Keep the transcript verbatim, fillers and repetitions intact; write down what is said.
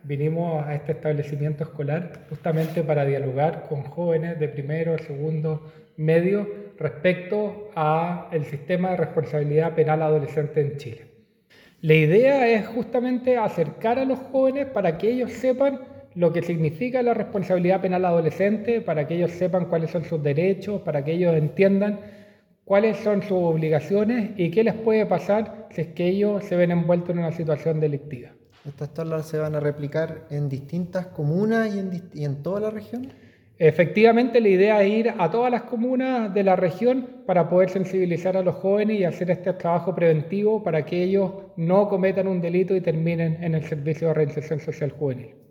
vinimos a este establecimiento escolar justamente para dialogar con jóvenes de primero, segundo, medio respecto al sistema de responsabilidad penal adolescente en Chile. La idea es justamente acercar a los jóvenes para que ellos sepan lo que significa la responsabilidad penal adolescente, para que ellos sepan cuáles son sus derechos, para que ellos entiendan cuáles son sus obligaciones y qué les puede pasar si es que ellos se ven envueltos en una situación delictiva. ¿Estas charlas se van a replicar en distintas comunas y en, y en toda la región? Efectivamente, la idea es ir a todas las comunas de la región para poder sensibilizar a los jóvenes y hacer este trabajo preventivo para que ellos no cometan un delito y terminen en el servicio de reinserción social juvenil.